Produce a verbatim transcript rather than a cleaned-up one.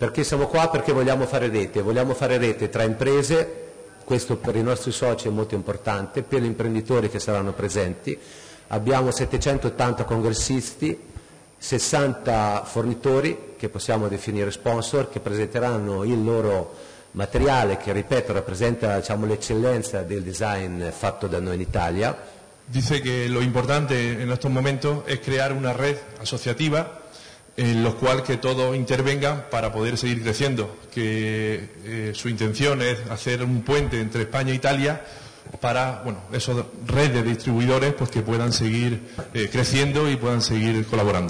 Perché siamo qua? Perché vogliamo fare rete, vogliamo fare rete tra imprese, questo per i nostri soci è molto importante, per gli imprenditori che saranno presenti. Abbiamo settecentottanta congressisti, sessanta fornitori che possiamo definire sponsor, che presenteranno il loro materiale che, ripeto, rappresenta, diciamo, l'eccellenza del design fatto da noi in Italia. Dice que lo importante en estos momentos es crear una red asociativa en la cual que todos intervengan para poder seguir creciendo, que eh, su intención es hacer un puente entre España e Italia para, bueno, esas redes de distribuidores pues que puedan seguir eh, creciendo y puedan seguir colaborando.